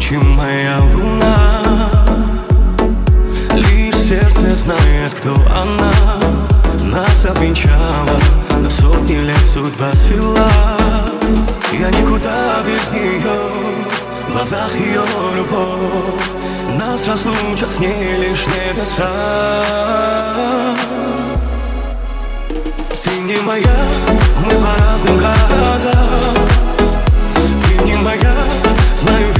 ночи моя луна. Лишь сердце знает, кто она. Нас обвенчала, на сотни лет судьба свела. Я никуда без нее, в глазах ее любовь. Нас разлучат с ней лишь небеса. Ты не моя, мы по разным городам. Ты не моя, знаю